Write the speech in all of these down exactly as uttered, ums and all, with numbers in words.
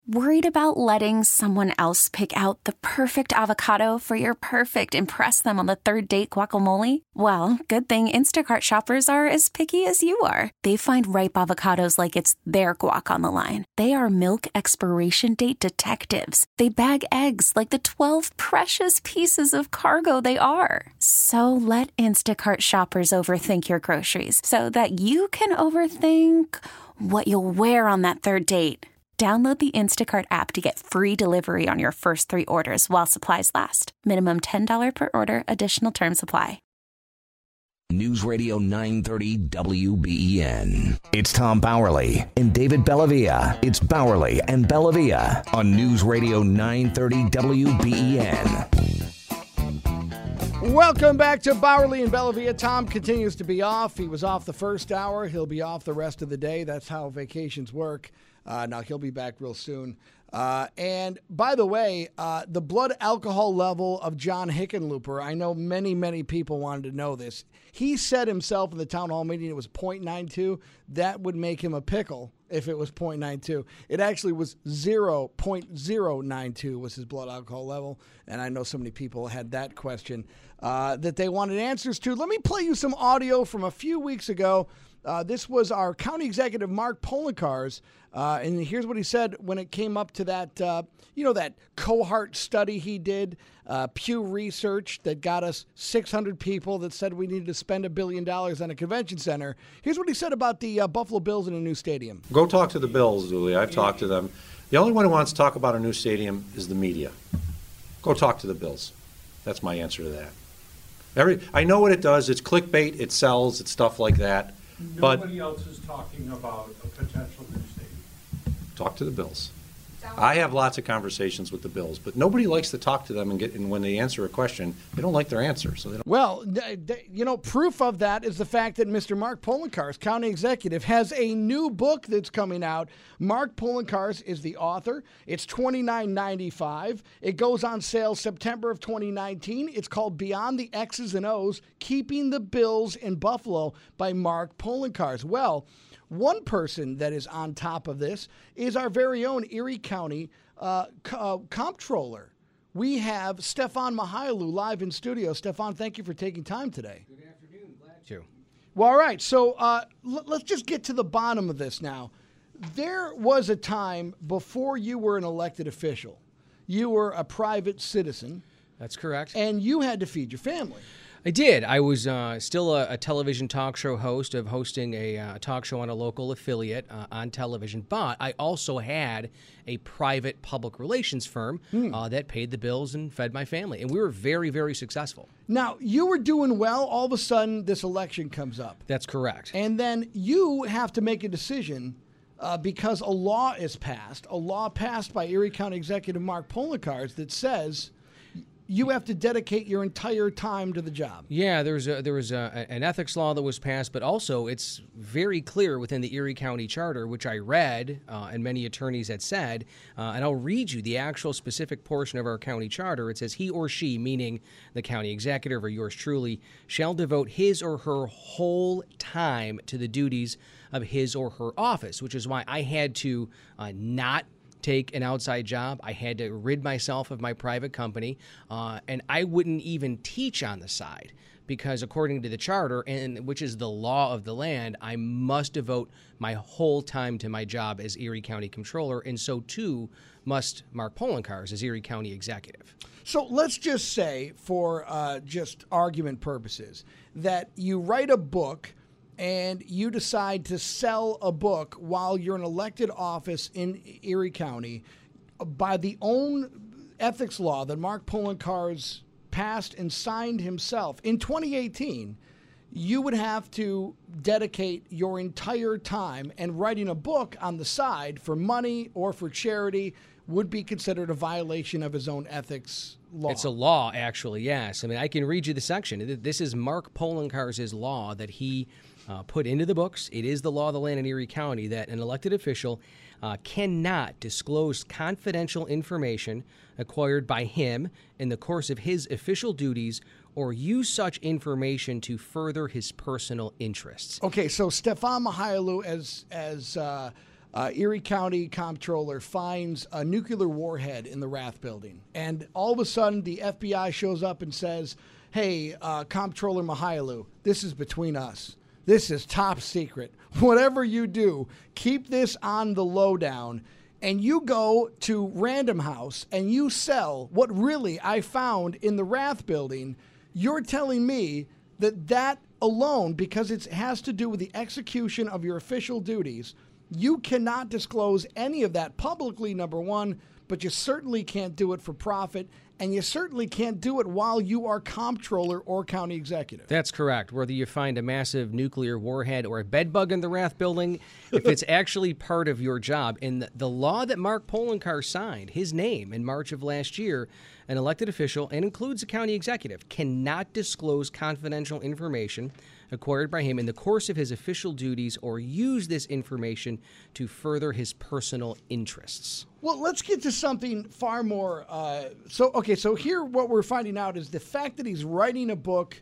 Worried about letting someone else pick out the perfect avocado for your perfect impress them on the third date guacamole? Well, good thing Instacart shoppers are as picky as you are. They find ripe avocados like it's their guac on the line. They are milk expiration date detectives. They bag eggs like the twelve precious pieces of cargo they are. So let Instacart shoppers overthink your groceries so that you can overthink what you'll wear on that third date. Download the Instacart app to get free delivery on your first three orders while supplies last. Minimum ten dollars per order. Additional terms apply. News Radio nine thirty W B E N. It's Tom Bowerly and David Bellavia. It's Bowerly and Bellavia on News Radio nine thirty W B E N. Welcome back to Bowerly and Bellavia. Tom continues to be off. He was off the first hour. He'll be off the rest of the day. That's how vacations work. Uh, now, he'll be back real soon. Uh, and by the way, uh, the blood alcohol level of John Hickenlooper, I know many, many people wanted to know this. He said himself in the town hall meeting it was point nine two. That would make him a pickle if it was point nine two. It actually was zero point zero nine two was his blood alcohol level. And I know so many people had that question uh, that they wanted answers to. Let me play you some audio from a few weeks ago. Uh, this was our county executive, Mark Poloncarz, uh, and here's what he said when it came up to that, uh, you know, that cohort study he did, uh, Pew Research, that got us six hundred people that said we needed to spend a billion dollars on a convention center. Here's what he said about the uh, Buffalo Bills in a new stadium. Go talk to the Bills, Julie. I've talked to them. The only one who wants to talk about a new stadium is the media. Go talk to the Bills. That's my answer to that. Every I know what it does. It's clickbait. It sells. It's stuff like that. Nobody but, else is talking about a potential new stadium. Talk to the Bills. I have lots of conversations with the Bills, but nobody likes to talk to them and get. And when they answer a question, they don't like their answer. So they don't. Well, th- th- you know, proof of that is the fact that Mister Mark Poloncarz, county executive, has a new book that's coming out. Mark Poloncarz is the author. It's twenty-nine ninety-five. It goes on sale September of twenty nineteen. It's called Beyond the X's and O's: Keeping the Bills in Buffalo by Mark Poloncarz. Well, one person that is on top of this is our very own Erie County uh, c- uh, comptroller. We have Stefan Mihailu live in studio. Stefan, thank you for taking time today. Good afternoon. Glad to. Well, all right. So uh, l- let's just get to the bottom of this now. There was a time before you were an elected official. You were a private citizen. That's correct. And you had to feed your family. I did. I was uh, still a, a television talk show host of hosting a uh, talk show on a local affiliate uh, on television, but I also had a private public relations firm hmm. uh, that paid the bills and fed my family, and we were very, very successful. Now, you were doing well. All of a sudden, this election comes up. That's correct. And then you have to make a decision uh, because a law is passed, a law passed by Erie County Executive Mark Poloncarz that says you have to dedicate your entire time to the job. Yeah, there's a, there was a, an ethics law that was passed, but also it's very clear within the Erie County Charter, which I read uh, and many attorneys had said, uh, and I'll read you the actual specific portion of our county charter. It says, he or she, meaning the county executive or yours truly, shall devote his or her whole time to the duties of his or her office, which is why I had to uh, not take an outside job. I had to rid myself of my private company, uh, and I wouldn't even teach on the side because according to the charter, and which is the law of the land, I must devote my whole time to my job as Erie County Comptroller, and so too must Mark Poloncarz as Erie County Executive. So let's just say, for uh, just argument purposes, that you write a book and you decide to sell a book while you're in elected office in Erie County by the own ethics law that Mark Poloncarz passed and signed himself in twenty eighteen, you would have to dedicate your entire time, and writing a book on the side for money or for charity would be considered a violation of his own ethics law. It's a law, actually, yes. I mean, I can read you the section. This is Mark Poloncarz's law that he Uh, put into the books. It is the law of the land in Erie County that an elected official uh, cannot disclose confidential information acquired by him in the course of his official duties or use such information to further his personal interests. Okay, so Stefan Mihailu, as as uh, Uh, Erie County Comptroller finds a nuclear warhead in the Rath Building. And all of a sudden, the F B I shows up and says, hey, uh, Comptroller Mihailu, this is between us. This is top secret. Whatever you do, keep this on the lowdown. And you go to Random House and you sell what really I found in the Rath Building. You're telling me that that alone, because it has to do with the execution of your official duties, you cannot disclose any of that publicly, number one, but you certainly can't do it for profit, and you certainly can't do it while you are comptroller or county executive. That's correct. Whether you find a massive nuclear warhead or a bed bug in the Rath Building, if it's actually part of your job, and the, the law that Mark Poloncarz signed, his name, in March of last year, an elected official, and includes a county executive, cannot disclose confidential information acquired by him in the course of his official duties or use this information to further his personal interests. Well, let's get to something far more. Uh, so, okay, so here what we're finding out is the fact that he's writing a book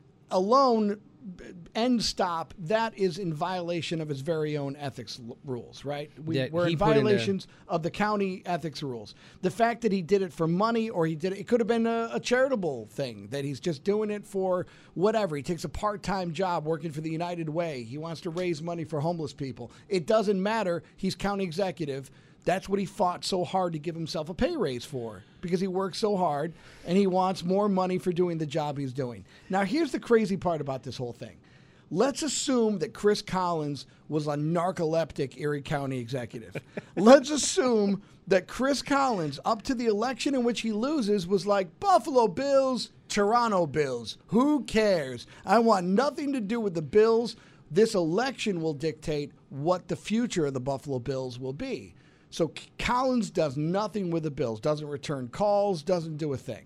alone, end stop, that is in violation of his very own ethics l- rules, right? We, That we're he in put in a- violations of the county ethics rules. The fact that he did it for money, or he did it, it could have been a, a charitable thing, that he's just doing it for whatever. He takes a part-time job working for the United Way. He wants to raise money for homeless people. It doesn't matter. He's county executive. That's what he fought so hard to give himself a pay raise for, because he works so hard and he wants more money for doing the job he's doing. Now, here's the crazy part about this whole thing. Let's assume that Chris Collins was a narcoleptic Erie County executive. Let's assume that Chris Collins, up to the election in which he loses, was like, Buffalo Bills, Toronto Bills. Who cares? I want nothing to do with the Bills. This election will dictate what the future of the Buffalo Bills will be. So Collins does nothing with the Bills, doesn't return calls, doesn't do a thing.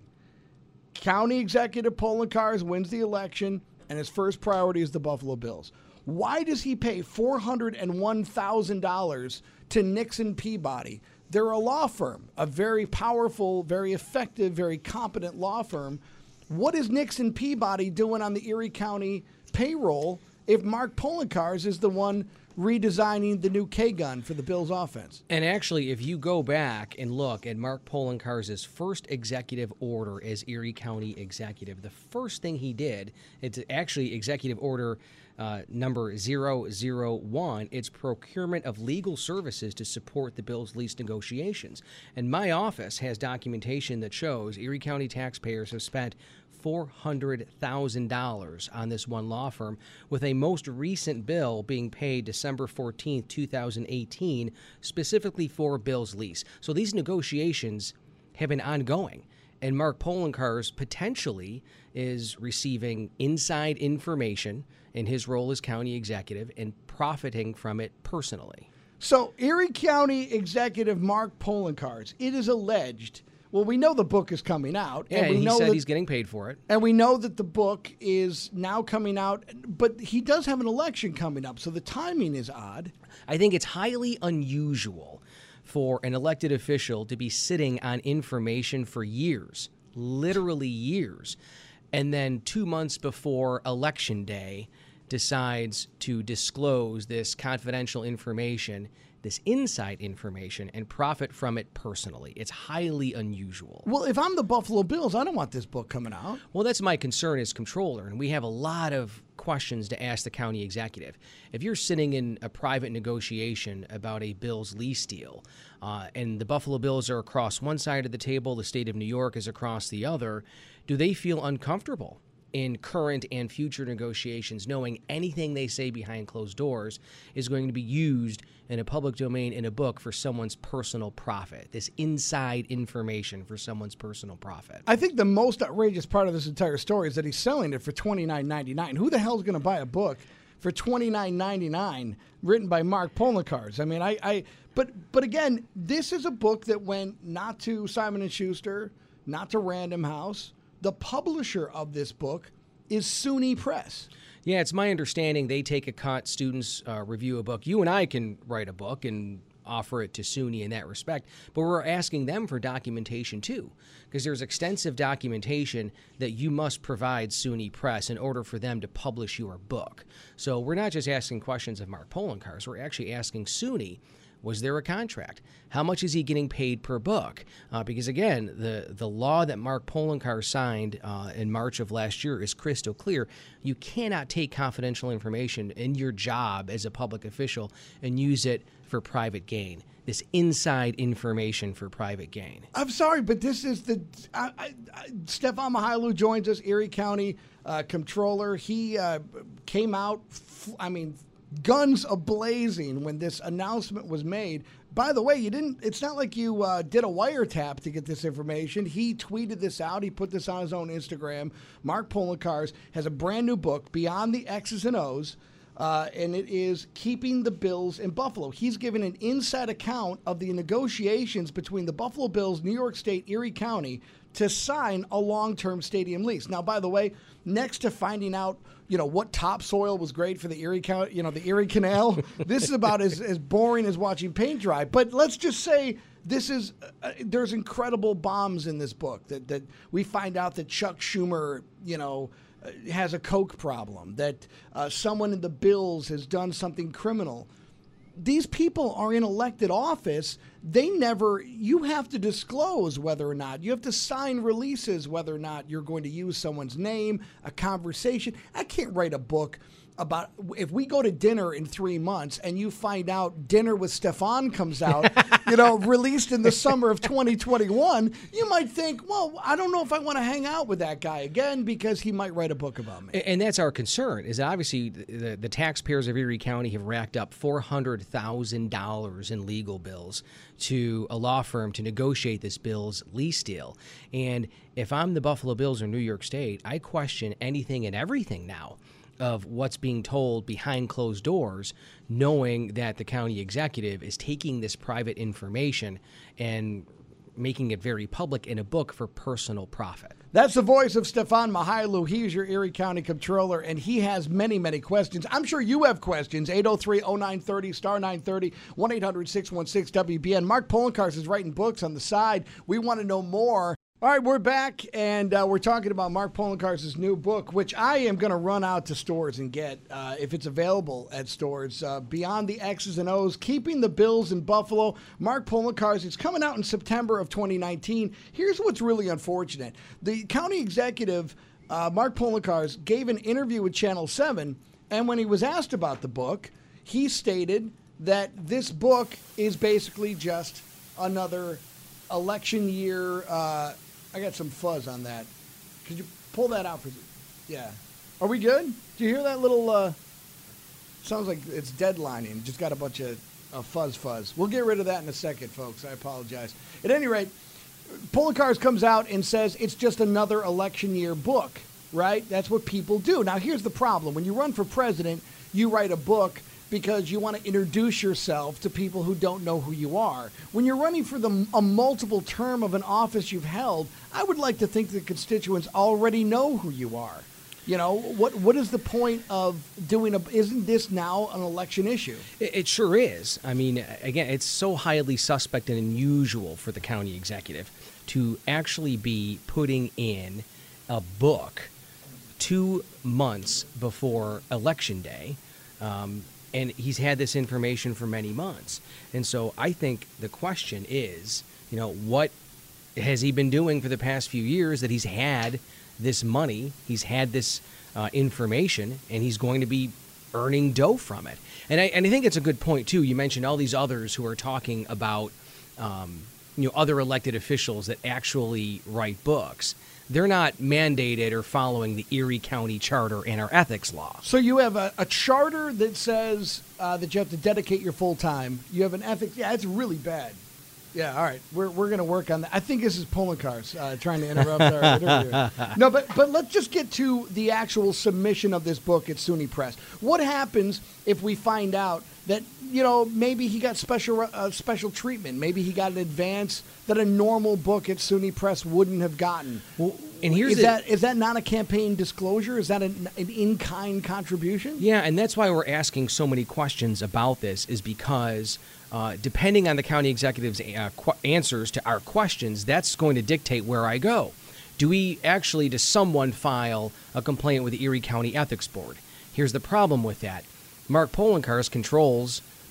County Executive Poloncarz wins the election, and his first priority is the Buffalo Bills. Why does he pay four hundred one thousand dollars to Nixon Peabody? They're a law firm, a very powerful, very effective, very competent law firm. What is Nixon Peabody doing on the Erie County payroll if Mark Poloncarz is the one redesigning the new K-gun for the Bills offense? And actually, if you go back and look at Mark Poloncarz's first executive order as Erie County executive, the first thing he did, it's actually executive order uh, number zero zero one, it's procurement of legal services to support the Bills lease negotiations. And my office has documentation that shows Erie County taxpayers have spent four hundred thousand dollars on this one law firm, with a most recent bill being paid December fourteenth, twenty eighteen, specifically for Bill's lease. So these negotiations have been ongoing, and Mark Poloncarz potentially is receiving inside information in his role as county executive and profiting from it personally. So Erie County Executive Mark Poloncarz, it is alleged. Well, we know the book is coming out. Yeah, and we he know said that, he's getting paid for it. And we know that the book is now coming out, but he does have an election coming up, so the timing is odd. I think it's highly unusual for an elected official to be sitting on information for years, literally years, and then two months before Election Day decides to disclose this confidential information, this inside information, and profit from it personally. It's highly unusual. Well, if I'm the Buffalo Bills, I don't want this book coming out. Well, that's my concern as comptroller, and we have a lot of questions to ask the county executive. If you're sitting in a private negotiation about a Bills lease deal, uh, and the Buffalo Bills are across one side of the table, the state of New York is across the other, do they feel uncomfortable in current and future negotiations, knowing anything they say behind closed doors is going to be used in a public domain in a book for someone's personal profit, this inside information for someone's personal profit? I think the most outrageous part of this entire story is that he's selling it for twenty-nine ninety-nine. Who the hell is going to buy a book for twenty-nine ninety-nine written by Mark Poloncarz? I mean, I, I but but again, this is a book that went not to Simon and Schuster, not to Random House. The publisher of this book is SUNY Press. Yeah, it's my understanding they take a cut, students uh, review a book. You and I can write a book and offer it to SUNY in that respect, but we're asking them for documentation too, because there's extensive documentation that you must provide SUNY Press in order for them to publish your book. So we're not just asking questions of Mark Poloncarz, we're actually asking SUNY, Was there a contract? How much is he getting paid per book? Uh, because, again, the, the law that Mark Poloncarz signed uh, in March of last year is crystal clear. You cannot take confidential information in your job as a public official and use it for private gain. This inside information for private gain. I'm sorry, but this is the I, I, I, Stefan Mihailou joins us, Erie County uh, Comptroller. He uh, came out, f- I mean, guns a-blazing when this announcement was made. By the way, you didn't. It's not like you uh, did a wiretap to get this information. He tweeted this out. He put this on his own Instagram. Mark Poloncarz has a brand new book, Beyond the X's and O's. Uh, and it is Keeping the Bills in Buffalo. He's given an inside account of the negotiations between the Buffalo Bills, New York State, Erie County to sign a long-term stadium lease. Now, by the way, next to finding out, you know, what topsoil was great for the Erie County, you know, the Erie Canal, this is about as, as boring as watching paint dry. But let's just say this is uh, there's incredible bombs in this book that that we find out that Chuck Schumer, you know, has a coke problem, that uh, someone in the Bills has done something criminal. These people are in elected office. They never, you have to disclose whether or not, you have to sign releases whether or not you're going to use someone's name, a conversation. I can't write a book about, if we go to dinner in three months and you find out Dinner with Stefan comes out, you know, released in the summer of twenty twenty-one, you might think, well, I don't know if I want to hang out with that guy again because he might write a book about me. And that's our concern, is that obviously the, the taxpayers of Erie County have racked up four hundred thousand dollars in legal bills to a law firm to negotiate this Bills lease deal. And if I'm the Buffalo Bills or New York State, I question anything and everything now of what's being told behind closed doors, knowing that the county executive is taking this private information and making it very public in a book for personal profit. That's the voice of Stefan Mihailou. He's your Erie County Comptroller, and he has many, many questions. I'm sure you have questions. eight oh three oh nine thirty, star nine thirty, one eight hundred six one six W B N. Mark Poloncarz is writing books on the side. We want to know more. All right, we're back, and uh, we're talking about Mark Poloncarz's new book, which I am going to run out to stores and get, uh, if it's available at stores. Uh, Beyond the X's and O's, Keeping the Bills in Buffalo. Mark Poloncarz, it's coming out in September of twenty nineteen. Here's what's really unfortunate. The county executive, uh, Mark Poloncarz, gave an interview with Channel seven, and when he was asked about the book, he stated that this book is basically just another election year uh I got some fuzz on that. Could you pull that out for me? Yeah. Are we good? Do you hear that little, uh, sounds like it's deadlining. Just got a bunch of uh, fuzz fuzz. We'll get rid of that in a second, folks. I apologize. At any rate, Poloncarz comes out and says it's just another election year book, right? That's what people do. Now, here's the problem. When you run for president, you write a book because you want to introduce yourself to people who don't know who you are. When you're running for the, a multiple term of an office you've held, I would like to think the constituents already know who you are. You know, what what is the point of doing a, isn't this now an election issue? It, it sure is. I mean, again, it's so highly suspect and unusual for the county executive to actually be putting in a book two months before Election Day. Um, And he's had this information for many months. And so I think the question is, you know, what has he been doing for the past few years that he's had this money, he's had this uh, information, and he's going to be earning dough from it? And I, and I think it's a good point, too. You mentioned all these others who are talking about, um, you know, other elected officials that actually write books. They're not mandated or following the Erie County Charter and our ethics law. So you have a, a charter that says uh, that you have to dedicate your full time. You have an ethics. Yeah, it's really bad. Yeah, all right. We're we're going to work on that. I think this is Poloncarz uh, trying to interrupt our interview. No, but but let's just get to the actual submission of this book at SUNY Press. What happens if we find out that, you know, maybe he got special uh, special treatment? Maybe he got an advance that a normal book at SUNY Press wouldn't have gotten. Well, and here's is the, that is that not a campaign disclosure? Is that an, an in-kind contribution? Yeah, and that's why we're asking so many questions about this, is because uh, depending on the county executive's uh, qu- answers to our questions, that's going to dictate where I go. Do we actually, does someone file a complaint with the Erie County Ethics Board? Here's the problem with that. Mark Poloncarz controls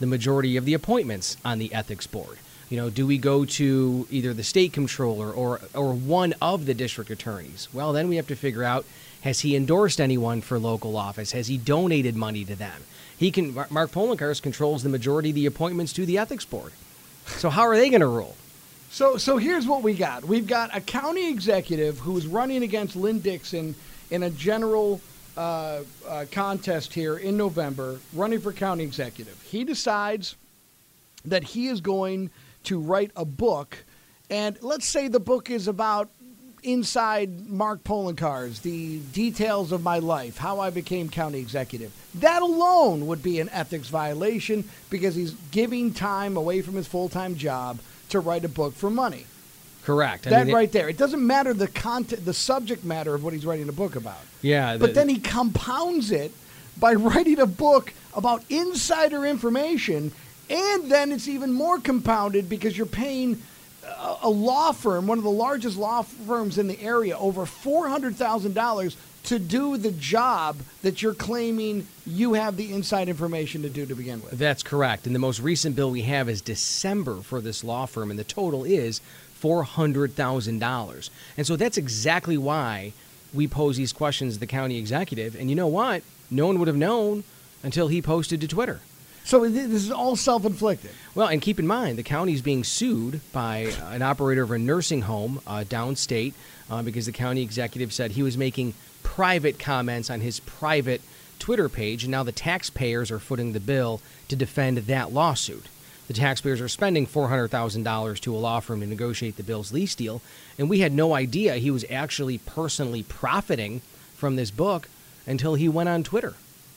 the majority of the appointments on the ethics board? You know, do we go to either the state comptroller or or one of the district attorneys? Well, then we have to figure out, has he endorsed anyone for local office? Has he donated money to them? He can. Mark Poloncarz controls the majority of the appointments to the ethics board. So how are they going to rule? So so here's what we got. We've got a county executive who's running against Lynn Dixon in a general uh, uh, contest here in November, running for county executive. He decides that he is going to write a book, and let's say the book is about inside Mark Poloncarz, the details of my life, how I became county executive. That alone would be an ethics violation because he's giving time away from his full-time job to write a book for money. Correct. I that mean, right there. It doesn't matter the content, the subject matter of what he's writing a book about. Yeah. But the, then he compounds it by writing a book about insider information, and then it's even more compounded because you're paying a, a law firm, one of the largest law firms in the area, over four hundred thousand dollars to do the job that you're claiming you have the inside information to do to begin with. That's correct. And the most recent bill we have is December for this law firm, and the total is four hundred thousand dollars. And so that's exactly why we pose these questions to the county executive. And you know what? No one would have known until he posted to Twitter. So this is all self-inflicted. Well, and keep in mind, the county is being sued by an operator of a nursing home uh, downstate uh, because the county executive said he was making private comments on his private Twitter page, and now the taxpayers are footing the bill to defend that lawsuit. The taxpayers are spending four hundred thousand dollars to a law firm to negotiate the bill's lease deal, and we had no idea he was actually personally profiting from this book until he went on Twitter.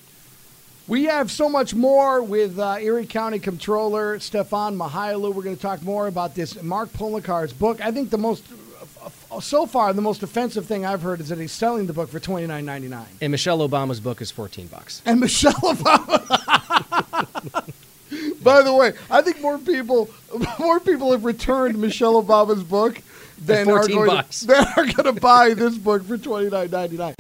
We have so much more with uh, Erie County Comptroller Stefan Mihailu. We're going to talk more about this Mark Poloncarz book. I think the most, uh, so far, the most offensive thing I've heard is that he's selling the book for twenty-nine ninety-nine. And Michelle Obama's book is fourteen bucks. And Michelle Obama. By the way, I think more people, more people have returned Michelle Obama's book than are going bucks. to, than are going to buy this book for twenty-nine ninety-nine.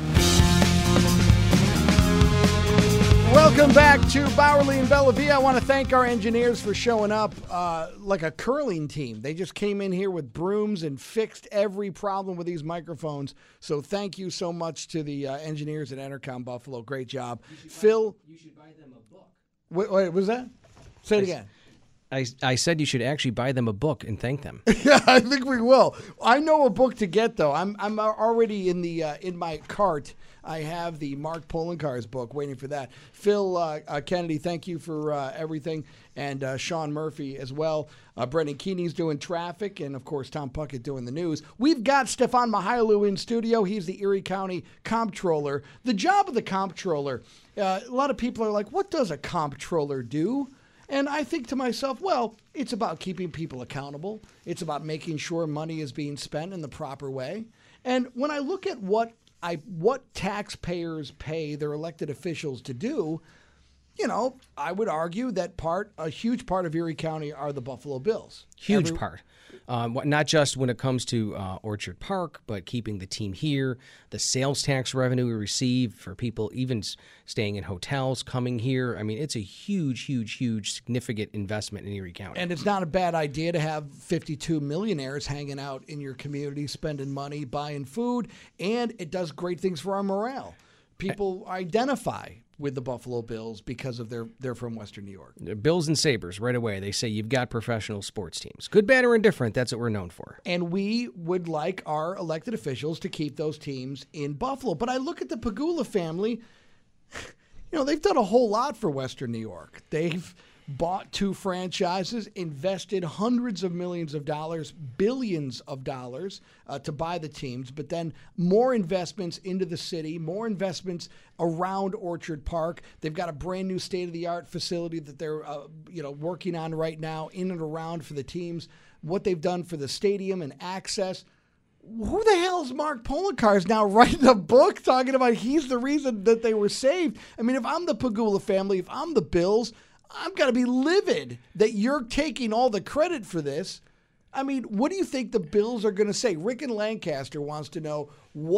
Welcome back to Bowerly and Bellavia. I want to thank our engineers for showing up uh, like a curling team. They just came in here with brooms and fixed every problem with these microphones. So thank you so much to the uh, engineers at Entercom Buffalo. Great job. You Phil. Buy, you should buy them a book. Wait, wait, was that? Say it I, again. I, I said you should actually buy them a book and thank them. Yeah, I think we will. I know a book to get, though. I'm I'm already in the uh, in my cart. I have the Mark Poloncarz book waiting for that. Phil uh, uh, Kennedy, thank you for uh, everything. And uh, Sean Murphy as well. Uh, Brendan Keeney's doing traffic. And, of course, Tom Puckett doing the news. We've got Stefan Mihailu in studio. He's the Erie County Comptroller. The job of the Comptroller, uh, a lot of people are like, what does a Comptroller do? And I think to myself, well, it's about keeping people accountable. It's about making sure money is being spent in the proper way. And when I look at what I what taxpayers pay their elected officials to do, you know, I would argue that part, a huge part of Erie County are the Buffalo Bills. Huge Every, part. Um, not just when it comes to uh, Orchard Park, but keeping the team here, the sales tax revenue we receive for people even staying in hotels, coming here. I mean, it's a huge, huge, huge, significant investment in Erie County. And it's not a bad idea to have fifty-two millionaires hanging out in your community, spending money, buying food, and it does great things for our morale. People identify with the Buffalo Bills because of their they're from Western New York. Bills and Sabres, right away, they say you've got professional sports teams. Good, bad, or indifferent, that's what we're known for. And we would like our elected officials to keep those teams in Buffalo. But I look at the Pegula family, you know, they've done a whole lot for Western New York. They've bought two franchises, invested hundreds of millions of dollars, billions of dollars uh, to buy the teams, but then more investments into the city, more investments around Orchard Park. They've got a brand new state-of-the-art facility that they're uh, you know working on right now in and around for the teams. What they've done for the stadium and access. Who the hell is Mark Poloncarz now writing a book talking about he's the reason that they were saved? I mean, if I'm the Pegula family, if I'm the Bills, I'm going to be livid that you're taking all the credit for this. I mean, what do you think the Bills are going to say? Rick in Lancaster wants to know what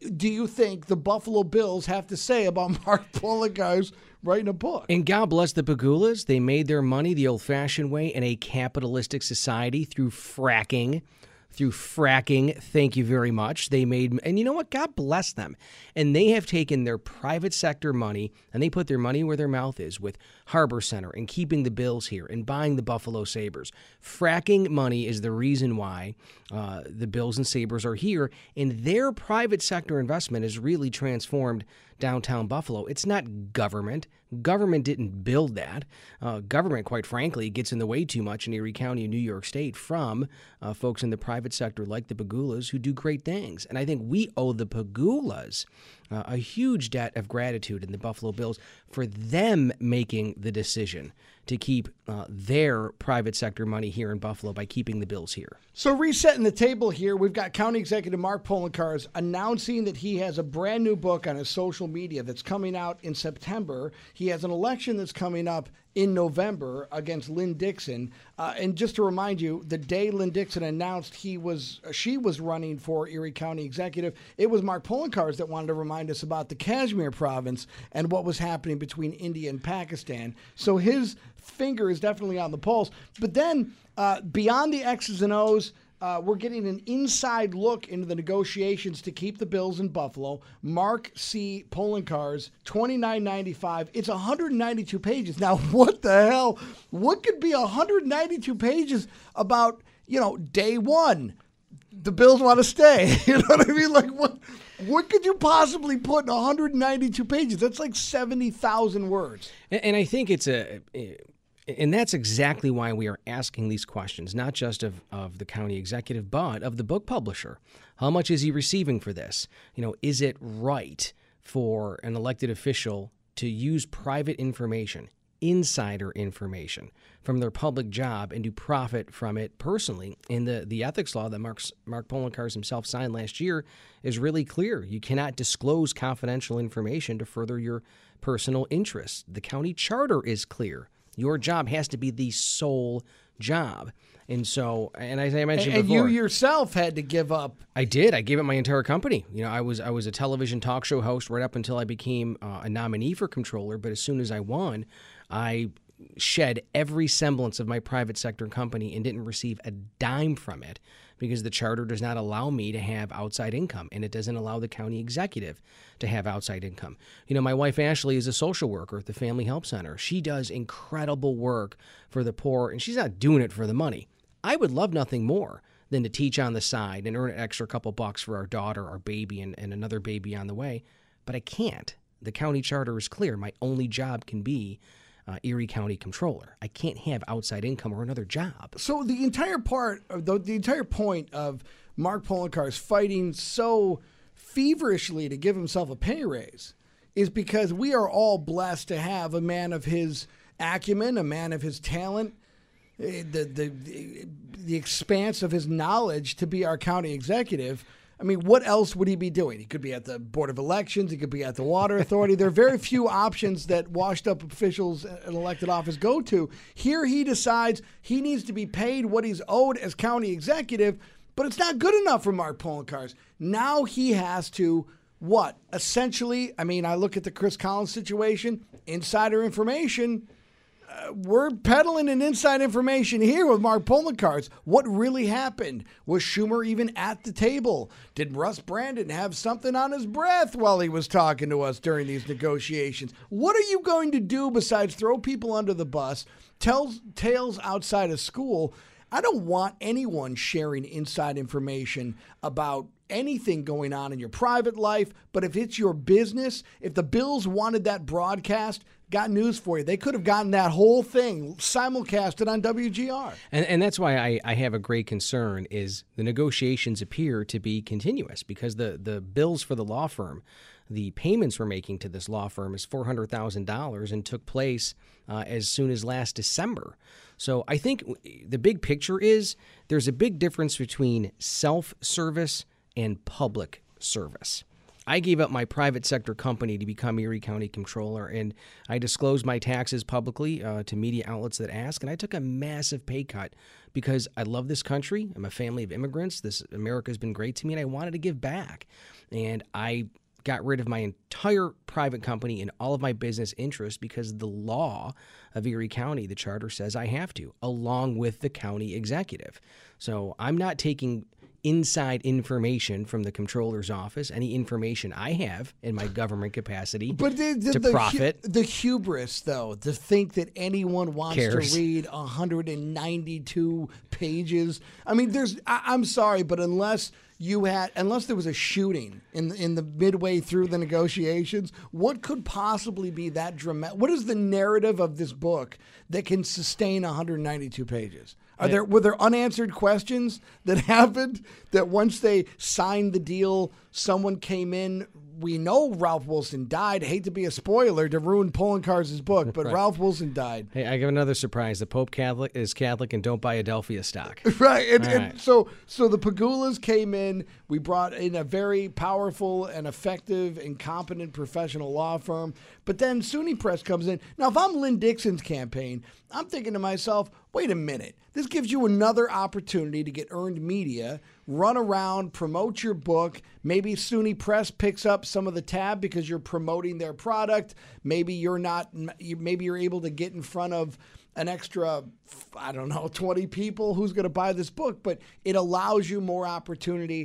do you think the Buffalo Bills have to say about Mark Poloncarz writing a book? And God bless the Pegulas. They made their money the old-fashioned way in a capitalistic society through fracking. Through fracking, thank you very much. They made, and you know what? God bless them. And they have taken their private sector money and they put their money where their mouth is with Harbor Center and keeping the Bills here and buying the Buffalo Sabres. Fracking money is the reason why uh, the Bills and Sabres are here, and their private sector investment has really transformed downtown Buffalo. It's not government. Government didn't build that. Uh, government, quite frankly, gets in the way too much in Erie County and New York State from uh, folks in the private sector like the Pegulas who do great things. And I think we owe the Pegulas uh, a huge debt of gratitude in the Buffalo Bills for them making the decision to keep uh, their private sector money here in Buffalo by keeping the Bills here. So resetting the table here, we've got County Executive Mark Poloncarz announcing that he has a brand new book on his social media that's coming out in September. He has an election that's coming up in November against Lynn Dixon. Uh, and just to remind you, the day Lynn Dixon announced he was she was running for Erie County Executive, it was Mark Poloncarz that wanted to remind us about the Kashmir province and what was happening between India and Pakistan. So his finger is definitely on the pulse. But then uh, beyond the X's and O's, Uh, we're getting an inside look into the negotiations to keep the Bills in Buffalo. Mark C. Poloncarz, twenty-nine ninety-five. It's one hundred ninety-two pages. Now, what the hell? What could be one hundred ninety-two pages about, you know, day one? The Bills want to stay. You know what I mean? Like, what what could you possibly put in one hundred ninety-two pages? That's like seventy thousand words. And, and I think it's a... And that's exactly why we are asking these questions, not just of, of the county executive, but of the book publisher. How much is he receiving for this? You know, is it right for an elected official to use private information, insider information from their public job and to profit from it personally? And the, the ethics law that Mark's, Mark Poloncarz himself signed last year is really clear. You cannot disclose confidential information to further your personal interests. The county charter is clear. Your job has to be the sole job. And so, and as I mentioned and, before. And you yourself had to give up. I did. I gave up my entire company. You know, I was I was a television talk show host right up until I became uh, a nominee for controller. But as soon as I won, I shed every semblance of my private sector company and didn't receive a dime from it because the charter does not allow me to have outside income, and it doesn't allow the county executive to have outside income. You know, my wife Ashley is a social worker at the Family Help Center. She does incredible work for the poor, and she's not doing it for the money. I would love nothing more than to teach on the side and earn an extra couple bucks for our daughter, our baby, and, and another baby on the way, but I can't. The county charter is clear. My only job can be Uh, Erie County Controller. I can't have outside income or another job. So the entire part, of the, the entire point of Mark Poloncarz fighting so feverishly to give himself a pay raise is because we are all blessed to have a man of his acumen, a man of his talent, the the the, the expanse of his knowledge to be our county executive. I mean, what else would he be doing? He could be at the Board of Elections. He could be at the Water Authority. There are very few options that washed-up officials in elected office go to. Here he decides he needs to be paid what he's owed as county executive, but it's not good enough for Mark Poloncarz. Now he has to, what? Essentially, I mean, I look at the Chris Collins situation, insider information. Uh, we're peddling an inside information here with Mark Poloncarz. What really happened? Was Schumer even at the table? Did Russ Brandon have something on his breath while he was talking to us during these negotiations? What are you going to do besides throw people under the bus, tell tales outside of school? I don't want anyone sharing inside information about anything going on in your private life, but if it's your business, if the Bills wanted that broadcast, got news for you. They could have gotten that whole thing simulcasted on W G R. And, and that's why I, I have a great concern is the negotiations appear to be continuous because the, the bills for the law firm, the payments we're making to this law firm is four hundred thousand dollars and took place uh, as soon as last December. So I think the big picture is there's a big difference between self-service and public service. I gave up my private sector company to become Erie County Comptroller, and I disclosed my taxes publicly uh, to media outlets that ask, and I took a massive pay cut because I love this country. I'm a family of immigrants. This America's been great to me, and I wanted to give back. And I got rid of my entire private company and all of my business interests because the law of Erie County, the charter says I have to, along with the county executive. So I'm not taking inside information from the comptroller's office, any information I have in my government capacity but the, the, to the, profit. Hu- the hubris, though, to think that anyone wants Cares. to read one hundred ninety-two pages. I mean, there's. I, I'm sorry, but unless you had, unless there was a shooting in the, in the midway through the negotiations, what could possibly be that dramatic? What is the narrative of this book that can sustain one hundred ninety-two pages? Are there were there unanswered questions that happened that once they signed the deal, someone came in? We know Ralph Wilson died. I hate to be a spoiler to ruin Poloncarz' book, but Right. Ralph Wilson died. Hey, I give another surprise. The Pope Catholic is Catholic and don't buy Adelphia stock. Right, and, All and right. so so the Pagulas came in. We brought in a very powerful and effective and competent professional law firm. But then SUNY Press comes in. Now, if I'm Lynn Dixon's campaign, I'm thinking to myself, wait a minute. This gives you another opportunity to get earned media, run around, promote your book. Maybe SUNY Press picks up some of the tab because you're promoting their product. Maybe you're not. Maybe you're able to get in front of an extra, I don't know, twenty people who's going to buy this book. But it allows you more opportunity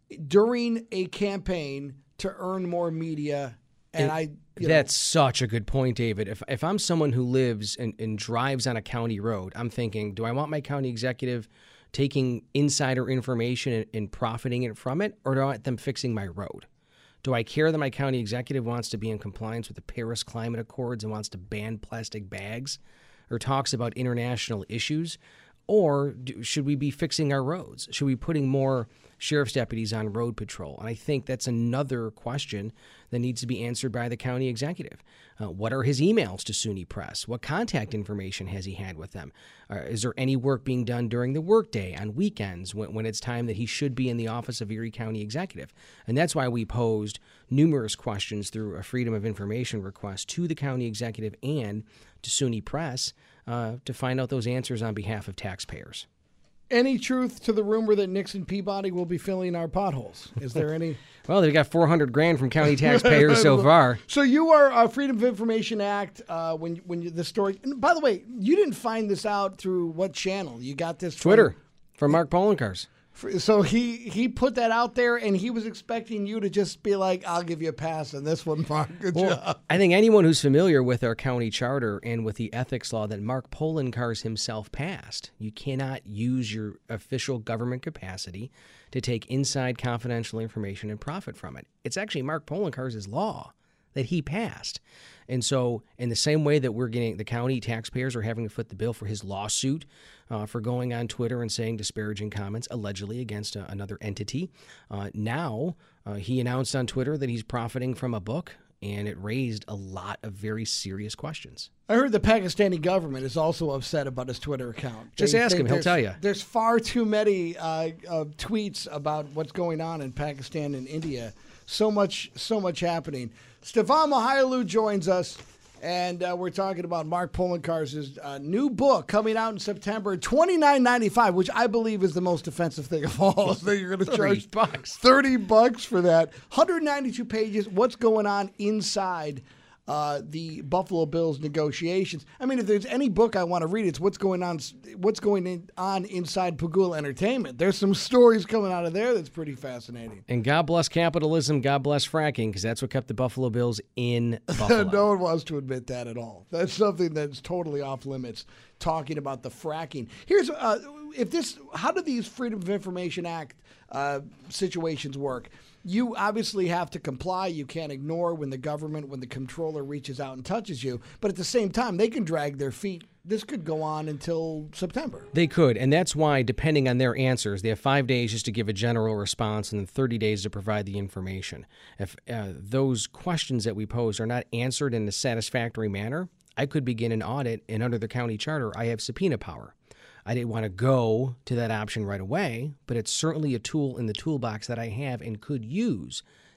during a campaign to earn more media. And, And I, you That's such a good point, David. If if I'm someone who lives and, and drives on a county road, I'm thinking, do I want my county executive taking insider information and, and profiting it from it, or do I want them fixing my road? Do I care that my county executive wants to be in compliance with the Paris Climate Accords and wants to ban plastic bags, or talks about international issues? Or do, should we be fixing our roads? Should we be putting more sheriff's deputies on road patrol? And I think that's another question that needs to be answered by the county executive. Uh, what are his emails to SUNY Press? What contact information has he had with them? Uh, is there any work being done during the workday, on weekends, when, when it's time that he should be in the office of Erie County Executive? And that's why we posed numerous questions through a Freedom of Information request to the county executive and to SUNY Press uh, to find out those answers on behalf of taxpayers. Any truth to the rumor that Nixon Peabody will be filling our potholes? Is there any? Well, they got four hundred grand from county taxpayers so far. So you are a Freedom of Information Act uh, when when you, the story. And by the way, you didn't find this out through what channel? You got this from, Twitter from Mark Poloncarz. So he he put that out there, and he was expecting you to just be like, "I'll give you a pass on this one, Mark. Good Well, job." I think anyone who's familiar with our county charter and with the ethics law that Mark Poloncarz himself passed, you cannot use your official government capacity to take inside confidential information and profit from it. It's actually Mark Poloncarz's law that he passed. And so in the same way that we're getting, the county taxpayers are having to foot the bill for his lawsuit uh, for going on Twitter and saying disparaging comments allegedly against uh, another entity, uh, now uh, he announced on Twitter that he's profiting from a book, and it raised a lot of very serious questions. I heard the Pakistani government is also upset about his Twitter account. Just They ask think him, he'll there's- tell you. There's far too many uh, uh, tweets about what's going on in Pakistan and India. So much, so much happening. Stefan Mihailu joins us, and uh, we're talking about Mark Poloncarz's uh, new book coming out in September, twenty-nine ninety-five, which I believe is the most offensive thing of all. So you're going to charge bucks. thirty bucks for that. one hundred ninety-two pages. What's going on inside uh, the Buffalo Bills negotiations? I mean, if there's any book I want to read, it's what's going on. What's going in, on inside Pagula Entertainment. There's some stories coming out of there that's pretty fascinating. And God bless capitalism, God bless fracking, because that's what kept the Buffalo Bills in Buffalo. No one wants to admit that at all. That's something that's totally off limits. Talking about the fracking. Here's uh, if this. How do these Freedom of Information Act uh, situations work? You obviously have to comply. You can't ignore when the government, when the comptroller reaches out and touches you. But at the same time, they can drag their feet. This could go on until September. They could, and that's why, depending on their answers, they have five days just to give a general response and then thirty days to provide the information. If uh, those questions that we pose are not answered in a satisfactory manner, I could begin an audit, and under the county charter, I have subpoena power. I didn't want to go to that option right away, but it's certainly a tool in the toolbox that I have and could use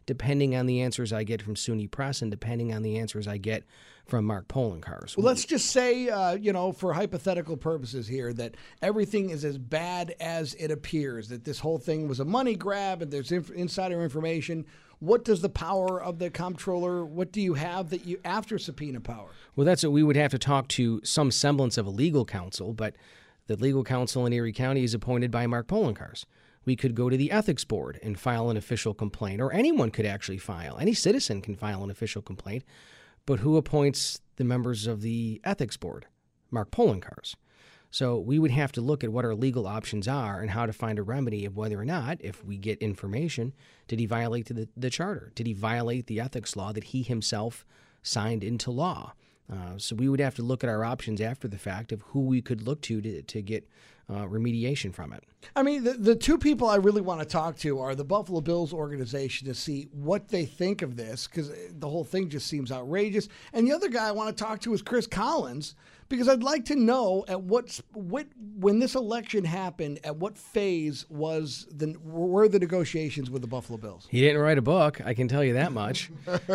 depending on the answers I get from SUNY Press and depending on the answers I get from Mark Poloncarz. Well, let's just say, uh, you know, for hypothetical purposes here, that everything is as bad as it appears, that this whole thing was a money grab and there's inf- insider information. What does the power of the comptroller, what do you have that you, after subpoena power? Well, that's what we would have to talk to some semblance of a legal counsel, but the legal counsel in Erie County is appointed by Mark Poloncarz. We could go to the ethics board and file an official complaint, or anyone could actually file. Any citizen can file an official complaint. But who appoints the members of the ethics board? Mark Poloncarz. So we would have to look at what our legal options are and how to find a remedy of whether or not, if we get information, did he violate the, the charter? Did he violate the ethics law that he himself signed into law? Uh, so we would have to look at our options after the fact of who we could look to to, to get uh, remediation from it. I mean, the, the two people I really want to talk to are the Buffalo Bills organization to see what they think of this, because the whole thing just seems outrageous. And the other guy I want to talk to is Chris Collins, because I'd like to know at what, what when this election happened, at what phase was the were the negotiations with the Buffalo Bills? He didn't write a book, I can tell you that much.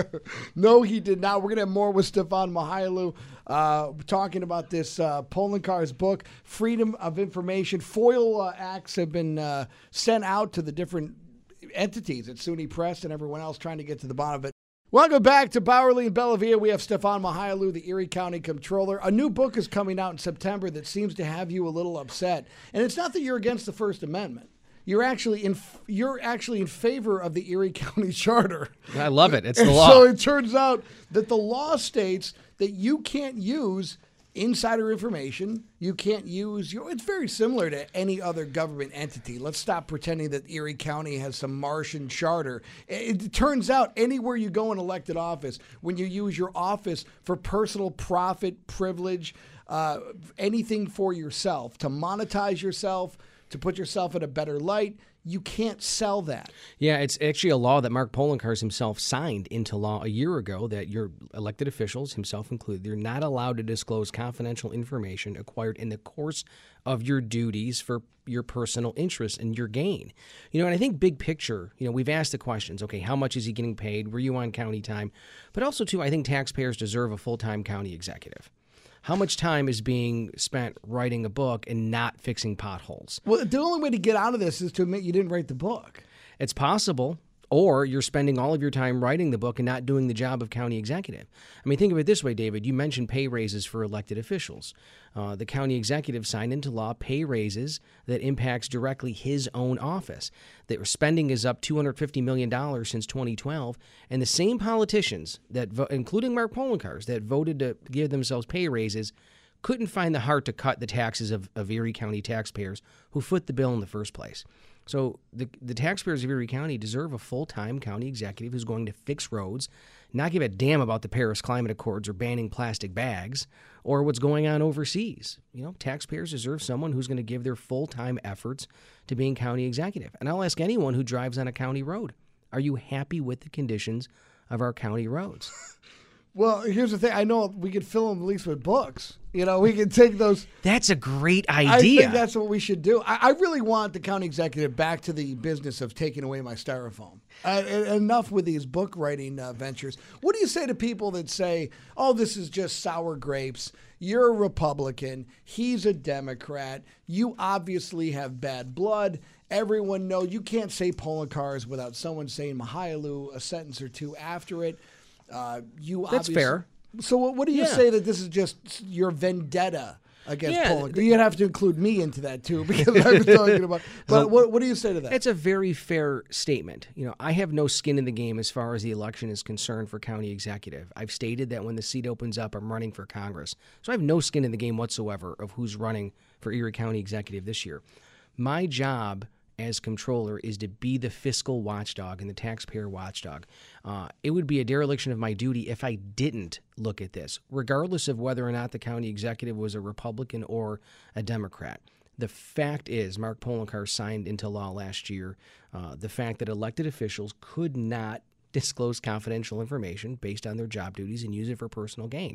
No, he did not. We're going to have more with Stefan Mihailu uh, talking about this uh, Poloncarz book, Freedom of Information. FOIL uh, acts have been uh, sent out to the different entities at SUNY Press and everyone else trying to get to the bottom of it. Welcome back to Bowerly and Bellavia. We have Stefan Mihailu, the Erie County Comptroller. A new book is coming out in September that seems to have you a little upset. And it's not that you're against the First Amendment. You're actually in you're actually in favor of the Erie County Charter. I love it. It's the and law. So it turns out that the law states that you can't use insider information. You can't use your. It's very similar to any other government entity. Let's stop pretending that Erie County has some Martian charter. It, it turns out anywhere you go in elected office, when you use your office for personal profit, privilege, uh, anything for yourself, to monetize yourself, to put yourself in a better light, you can't sell that. Yeah, it's actually a law that Mark Poloncarz himself signed into law a year ago, that your elected officials, himself included, they're not allowed to disclose confidential information acquired in the course of your duties for your personal interest and your gain. You know, and I think big picture, you know, we've asked the questions, okay, how much is he getting paid? Were you on county time? But also, too, I think taxpayers deserve a full-time county executive. How much time is being spent writing a book and not fixing potholes? Well, the only way to get out of this is to admit you didn't write the book. It's possible. Or you're spending all of your time writing the book and not doing the job of county executive. I mean, think of it this way, David. You mentioned pay raises for elected officials. Uh, the county executive signed into law pay raises that impacts directly his own office. Their spending is up two hundred fifty million dollars since twenty twelve, and the same politicians, that, vo- including Mark Poloncarz, that voted to give themselves pay raises, couldn't find the heart to cut the taxes of, of Erie County taxpayers who foot the bill in the first place. So the the taxpayers of Erie County deserve a full-time county executive who's going to fix roads, not give a damn about the Paris Climate Accords or banning plastic bags or what's going on overseas. You know, taxpayers deserve someone who's going to give their full-time efforts to being county executive. And I'll ask anyone who drives on a county road, are you happy with the conditions of our county roads? Well, here's the thing. I know we could fill them at least with books. You know, we could take those. That's a great idea. I think that's what we should do. I, I really want the county executive back to the business of taking away my styrofoam. Uh, enough with these book writing uh, ventures. What do you say to people that say, oh, this is just sour grapes? You're a Republican. He's a Democrat. You obviously have bad blood. Everyone knows you can't say Poloncarz without someone saying Mihailu a sentence or two after it. Uh, you That's fair. So what, what do you Yeah. say that this is just your vendetta against Yeah, Poland? the- You'd have to include me into that too, because I was talking about. But what, what do you say to that? It's a very fair statement. You know, I have no skin in the game as far as the election is concerned for county executive. I've stated that when the seat opens up, I'm running for Congress. So I have no skin in the game whatsoever of who's running for Erie County executive this year. My job as comptroller is to be the fiscal watchdog and the taxpayer watchdog. Uh, it would be a dereliction of my duty if I didn't look at this, regardless of whether or not the county executive was a Republican or a Democrat. The fact is, Mark Poloncarz signed into law last year uh, the fact that elected officials could not disclose confidential information based on their job duties and use it for personal gain.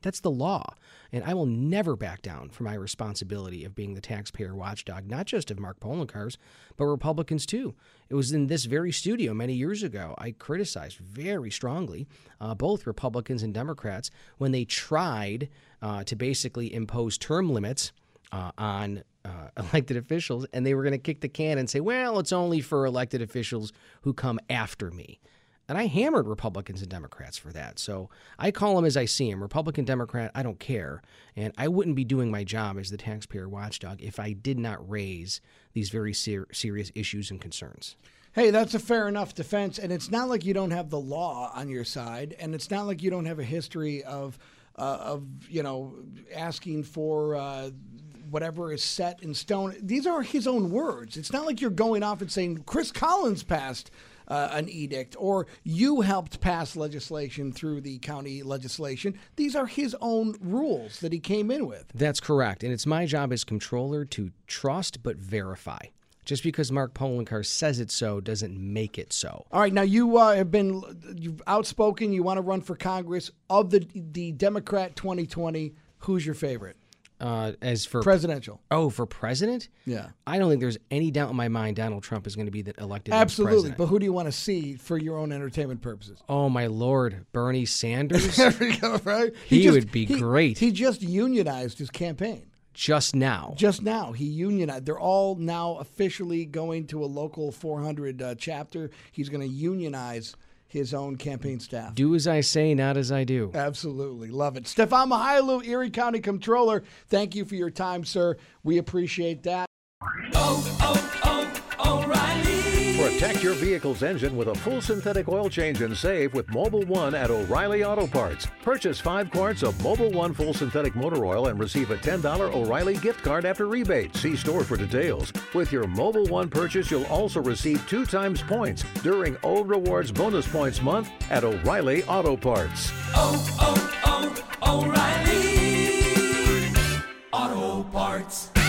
That's the law. And I will never back down from my responsibility of being the taxpayer watchdog, not just of Mark Poloncarz, but Republicans too. It was in this very studio many years ago I criticized very strongly uh, both Republicans and Democrats when they tried uh, to basically impose term limits uh, on uh, elected officials, and they were going to kick the can and say, well, it's only for elected officials who come after me. And I hammered Republicans and Democrats for that. So I call them as I see them. Republican, Democrat, I don't care. And I wouldn't be doing my job as the taxpayer watchdog if I did not raise these very ser- serious issues and concerns. Hey, that's a fair enough defense. And it's not like you don't have the law on your side. And it's not like you don't have a history of, uh, of you know, asking for uh, whatever is set in stone. These are his own words. It's not like you're going off and saying Chris Collins passed Uh, an edict, or you helped pass legislation through the county legislation. These are his own rules that he came in with. That's correct. And it's my job as comptroller to trust but verify. Just because Mark Poloncarz says it so doesn't make it so. All right, now you uh, have been you've outspoken. You want to run for Congress. Of the the Democrat twenty twenty, who's your favorite? Uh, as for presidential. Oh, for president? Yeah. I don't think there's any doubt in my mind Donald Trump is going to be the elected Absolutely. president. But who do you want to see for your own entertainment purposes? Oh, my Lord. Bernie Sanders? There we go, right? He, he just, would be he, great. He just unionized his campaign. Just now. Just now. He unionized. They're all now officially going to a local four hundred uh, chapter. He's going to unionize his own campaign staff. Do as I say, not as I do. Absolutely. Love it. Stefan Mihailu, Erie County Comptroller, thank you for your time, sir. We appreciate that. Oh, oh, oh, O'Reilly. Protect your vehicle's engine with a full synthetic oil change and save with Mobil one at O'Reilly Auto Parts. Purchase five quarts of Mobil one full synthetic motor oil and receive a ten dollars O'Reilly gift card after rebate. See store for details. With your Mobil one purchase, you'll also receive two times points during O Rewards Bonus Points Month at O'Reilly Auto Parts. Oh, oh, oh, O'Reilly Auto Parts.